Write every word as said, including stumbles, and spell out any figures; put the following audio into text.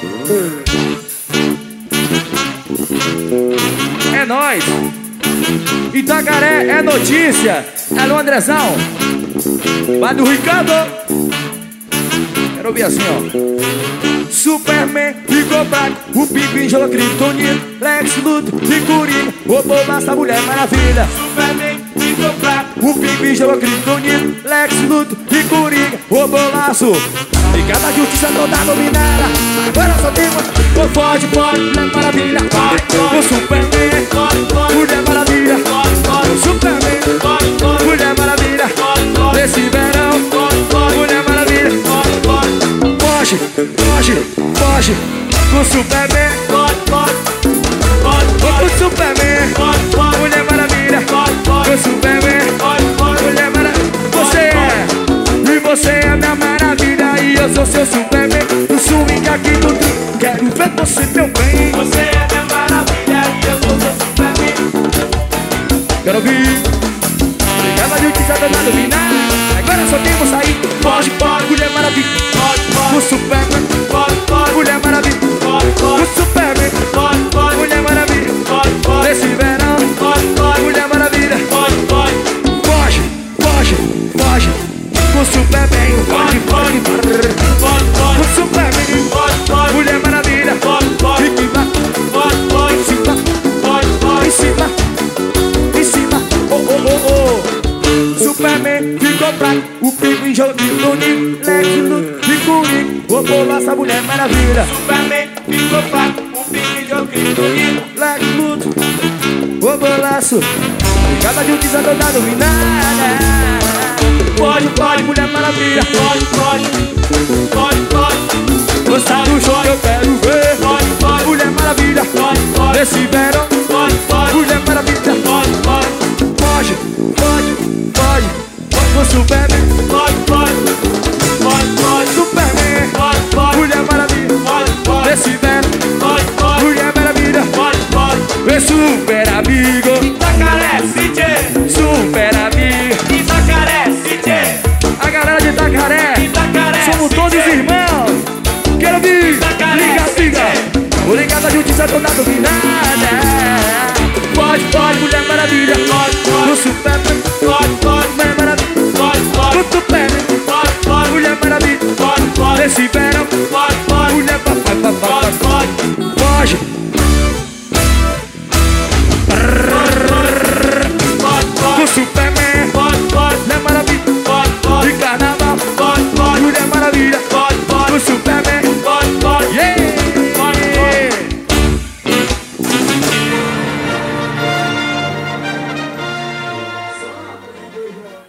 É nóis. Itacaré é notícia. Alô, Andrezão. Vai do Ricardo. Quero ouvir assim, ó. Superman ficou fraco, o Pinguim jogou Kryptonita, Lex Luthor e Coringa roubou nossa Mulher Maravilha. Superman ficou fraco, o Pinguim jogou Kryptonita, Lex Luthor e Coringa roubou laço. E cada justiça toda dominada, agora só tem uma. Oh, pode, pode, Mulher Maravilha. O Superman, Mulher Maravilha. O Superman, Mulher Maravilha. Nesse verão, Mulher Maravilha. Foge, foge, foge com o Superman. Com o Superman, Mulher Maravilha. Com o Superman, Mulher Maravilha. Você é, e você é minha maravilha. E eu sou seu Superman. O swing aqui do trio. Quero ver você, meu bem. Você é minha maravilha e eu sou seu Superman. Quero ouvir. Obrigada, justiça toda dominada. Agora só temos sair. Foge, foge, Mulher Maravilha. O Superman, Mulher Maravilha. O Superman, Mulher Maravilha. Nesse verão, Mulher Maravilha. Foge, foge, foge com o Superman. Foge, foge, foge o Superman, Mulher Maravilha. Fique lá, em cima, em cima, em cima. Oh, oh, oh, oh. Superman ficou fraco, o Pinguim jogou Kryptonita, Lex Luthor e Coringa roubou nossa Mulher Maravilha. Superman ficou fraco, o Pinguim jogou Kryptonita, Lex Luthor roubou laço. E cada justiça toda dominada. Pode, pode, Mulher Maravilha. Pode, pode, pode, pode. Gostar do show eu quero ver. Pode, pode, Mulher Maravilha. pode, pode. Nesse verão, Pode, pode, Mulher Maravilha. pode, pode. Foge, foge, foge, foge com o Superman. Pode, pode, pode, pode. Superman, Pode, pode, Mulher Maravilha. pode, pode. Nesse verão, Pode, pode, Mulher Maravilha. pode, pode. Vê super amigo, Itacaré, C J. super amigo. Itacaré, C J. A galera de Itacaré, Itacaré, somos C J. todos irmãos. Quero ouvir, liga, liga. Obrigado, a justiça toda dominada. Pode, pode, Mulher Maravilha. Pode, pode. O Superman,